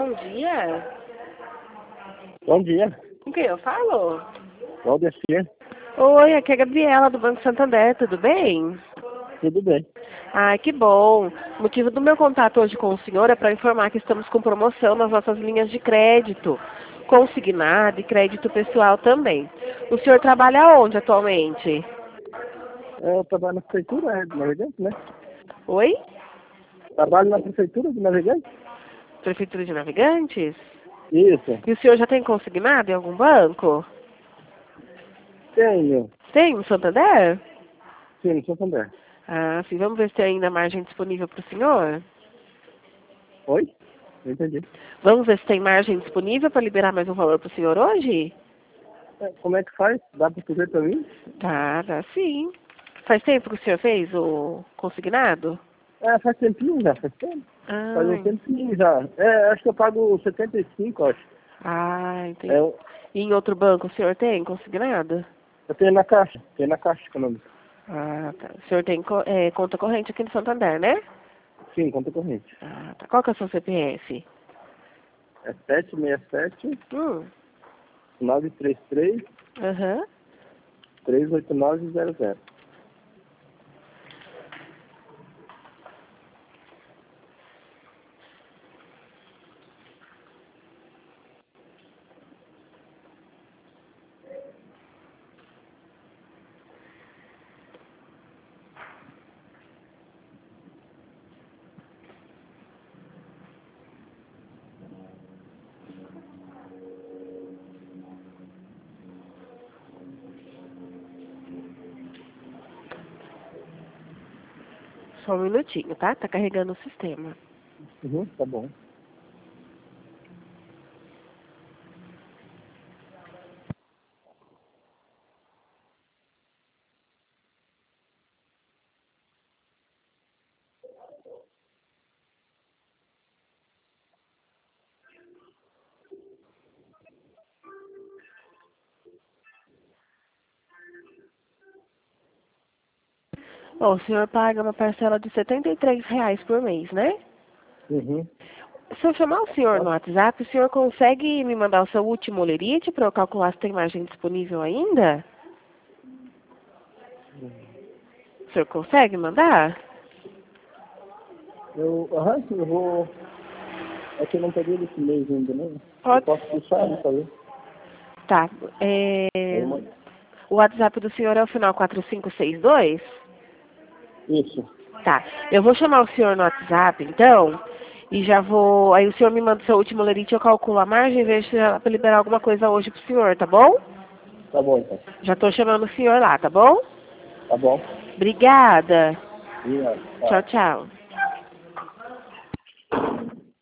Bom dia. Bom dia. Com quem eu falo? Valdecir. Oi, aqui é a Gabriela do Banco Santander, tudo bem? Tudo bem. Ah, que bom. O motivo do meu contato hoje com o senhor é para informar que estamos com promoção nas nossas linhas de crédito, consignado e crédito pessoal também. O senhor trabalha onde atualmente? Eu trabalho na prefeitura de Navegante, né? Oi? Trabalho na prefeitura de Navegante? Prefeitura de Navegantes? Isso. E o senhor já tem consignado em algum banco? Tenho. Tem no Santander? Sim, no Santander. Ah, sim. Vamos ver se tem ainda margem disponível para o senhor? Oi? Não entendi. Vamos ver se tem margem disponível para liberar mais um valor para o senhor hoje? Como é que faz? Dá para fazer para mim? Tá, dá sim. Faz tempo que o senhor fez o consignado? Faz tempinho já, faz tempo. Faz um Ah, tempinho já. Acho que eu pago 75, acho. entendi. Eu, E em outro banco o senhor tem consignado? eu tenho na Caixa. Tenho na Caixa Econômica. Ah, tá. O senhor tem conta corrente aqui no Santander, né? Sim, conta corrente. Ah, tá. Qual que é o seu CPF? É 767 Hum, 933 aham. 38900. Só um minutinho, tá? Tá carregando o sistema. Uhum, tá bom. Bom, o senhor paga uma parcela de R$ 73 por mês, né? Uhum. Se eu chamar o senhor no Tá. WhatsApp, o senhor consegue me mandar o seu último lerite para eu calcular se tem margem disponível ainda? O senhor consegue mandar? Eu vou. É que eu não peguei desse mês ainda, né? Eu Pode. posso puxar ali, tá vendo? Tá. Aí, mas... O WhatsApp do senhor é o final 4562? Isso. Tá. Eu vou chamar o senhor no WhatsApp, então, e já vou... Aí o senhor me manda o seu último lerite, eu calculo a margem e vejo se dá pra liberar alguma coisa hoje pro senhor, tá bom? Tá bom, então. Já tô chamando o senhor lá, tá bom? Tá bom. Obrigada. E, Tchau, tá. tchau.